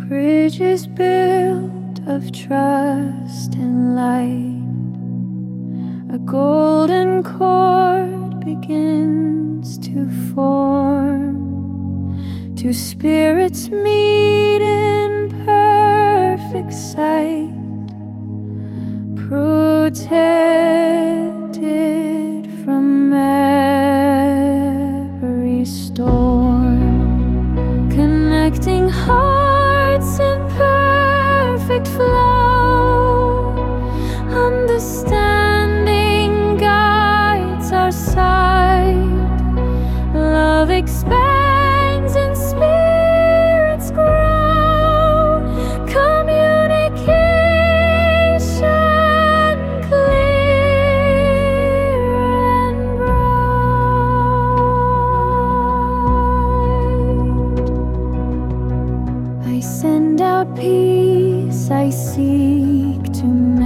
Bridges built of trust and light, a golden chord begins to form. Two spirits meet in perfect sight, protected from every storm, connecting hearts in perfect flow. Understanding guides our sight, love expands and spirits grow. Communication clear and bright. I send out peace, I seek to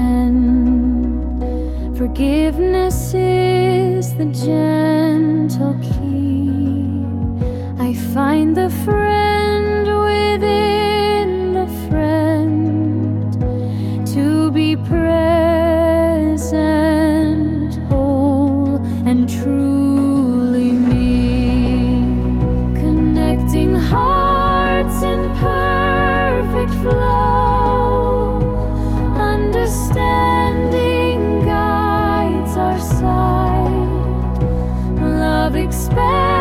mend. Forgiveness is the gentle key. I find the friend within the friend, to be present, whole, and truly me. Connecting hearts in perfect flow, understanding guides our sight, love expands